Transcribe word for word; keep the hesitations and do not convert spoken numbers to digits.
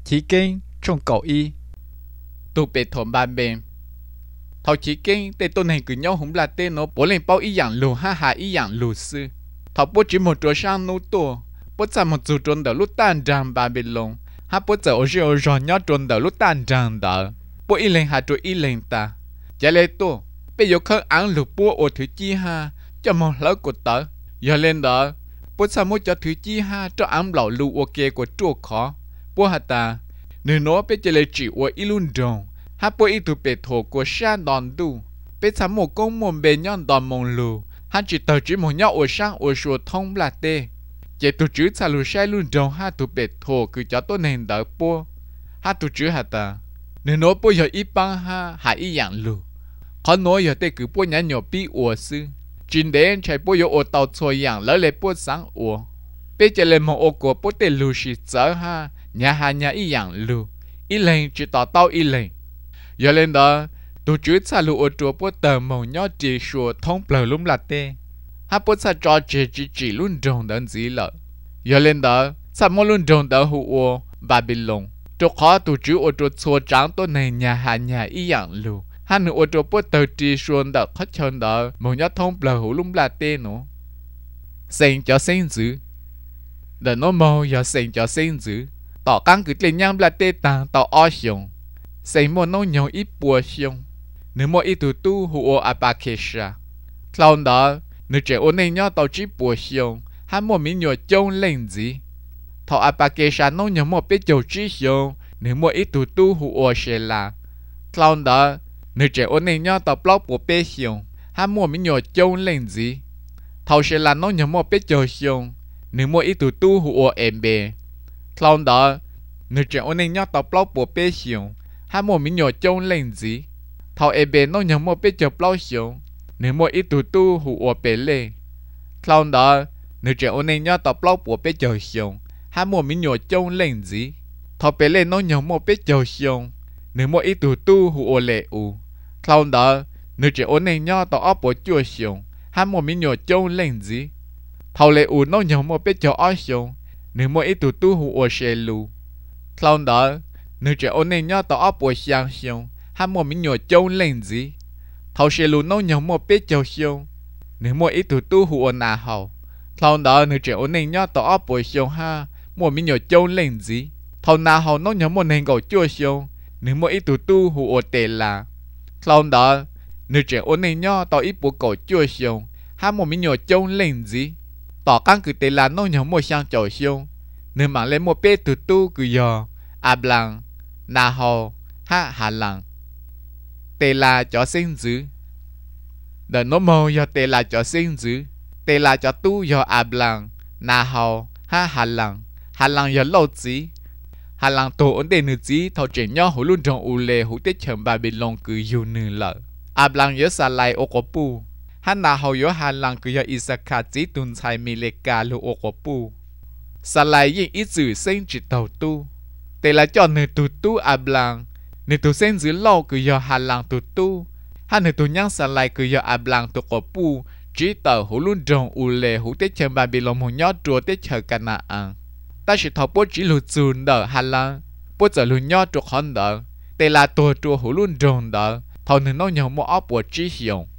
chỉ kinh trong cậu y tụ bề thổn ba bên thầu chỉ kinh tên tôn hành cử nhau hùng là tên nó bố lên bao ý dạng lù ha ha ý dạng lù sư thầu bố chỉ một chỗ sang nô tô bố cha một chỗ trốn đỡ lúc tan tràn ba bên lông ha bố cha ở chỗ rồi nhớ trốn đỡ lúc tan tràn đỡ bố ý lên hạ chỗ ý lên ta trả lời tô bây giờ khơi ăn lù bố ở thứ chi ha cho một lỡ của tớ giờ lên đỡ bố cha muốn cho thứ chi ha cho ăn lẩu lù ok của chỗ khó bố hả ta nếu nó bây giờ lại chỉ ở ý luôn đồng ha bố ý tụ bề thổ của sang đòn đu bây giờ một công mồm bề nhon đòn mông lù ha chỉ tờ chỉ một nhau ở sang ở sùa thông là tê chỉ tụ chữ xa lù sai luôn đồng ha tụ bề thổ cứ cho tôi nên đỡ bố ha tụ chữ hả ta nếu nó bố giờ ít băng ha ha ý dạng lù khó nói giờ tê cứ bố nhá nhỏ bi ủa sư chính đến chạy bố giờ ở tàu xuôi dạng lỡ lại bố sáng ủa bây giờ lại một ô của bố tê lù xịt dở ha nhà hà nhà ý dạng lù ý lên chỉ tỏ tao ý lên giờ lên đó tụ chữ xa lù ở chùa bố tờ màu nhỏ chỉ sùa thông bờ lúng là tê ha bố xa cho chỉ chỉ chỉ luôn trồng đến gì lợ giờ lên đó xa mô luôn trồng đến hụ ô bà bị lông chỗ khó tụ chữ ở chùa xua trắng tối này nhà hà nhà ý dạng lù ha nữ ở chùa bố tờ chỉ xuân đợt hết chân đó màu nhỏ thông bờ hụ lúng là tê nữa sinh cho sinh dữ để nó màu giờ sinh cho sinh dữ tỏ căng cứ lên nhang là tê tàng tỏ o xiong xây một nông nhau ít bùa xiong nếu một ít tụ tu hụ ô abakesha clown đó nếu trẻ ôn này nhau tàu chỉ bùa xiong hắn một miếng nhỏ trông lên gì thọ abakesha nông nhau một biết dầu chỉ xiong nếu một ít tụ tu hụ ô xe là clown đó nếu trẻ ôn này nhau tàu block bùa bê xiong hắn một miếng nhỏ trông lên gì thọ xe là nông nhau một biết dầu xiong nếu một ít tụ tu hụ ô em bê clown đó nếu trẻ ôn này nhau tàu block bùa bê xiong hắn một miếng nhỏ trông lên gì thầu em bé nó nhớ một biết chụp lâu xuống nếu một ít tụ tu hụ ở bể lê clown đó nếu trẻ ôn này nhau tập lâu của bé chờ xuống hắn một miếng nhỏ trông lên gì thầu bể lê nó nhớ một biết chờ xuống nếu một ít tụ tu hụ ở lệ u clown đó nếu trẻ ôn này nhau tập ấp của chua xuống hắn một miếng nhỏ trông lên gì thầu lệ u nó nhớ một biết chờ ở xuống nếu một ít tụ tu hụ ở xe lu clown đó nếu trẻ ôn này nhau tao ấp bồi sang xiong hắn một miếng nhỏ trâu lên gì thầu xe lù nấu nhom một biết trâu xiong nếu một ít tụ tu hùa nà hậu thầu đó nếu trẻ ôn này nhau tao ấp bồi xiong ha một miếng nhỏ trâu lên gì thầu nà hậu nấu nhom một nền gạo chua xiong nếu một ít tụ tu hùa tệ là thầu đó nếu trẻ ôn này nhau tao ít bùa gạo chua xiong hắn một miếng nhỏ trâu lên gì tao căng cứ tệ là nấu nhom một sang chậu xiong nếu mà lên một biết tụ tu cứ giờ ablang na hồ ha hà lăng tê là cho sinh dữ đợt nó màu do tê là cho sinh dữ tê là cho tu do ablang na hồ ha hà lăng hà lăng do lâu gì hà lăng tổ ổn định nữ gì thầu chuyện nhau hữu luôn trong u lê hữu tiết chậm bà bị lòng cứ yêu nữ lợ ablang do sa lai ô cổ pu ha na hồ do hà lăng cứ do isaka chỉ tuân sai mi lê ca lu ô cổ pu sa lai yên ít dữ sinh chỉ tàu tu tê là cho nữ tụ tu ablang nữ tụ sen dưới lâu cứ do hà lăng tụ tu hà nữ tụ nhang sa lại cứ do ablang tụ cổ pu chỉ tờ hữu luôn trồng u lê hữu tết chân ba bị lòng hùng nhót chùa tết chờ cả na ăn ta chỉ thọ bố chỉ lụt dùn đỡ hà lăng bố giờ lụt nhót chùa hòn đỡ tê là tụ chùa hữu luôn trồng đỡ thọ nữ nó nhau mua ốc bùa chỉ hi용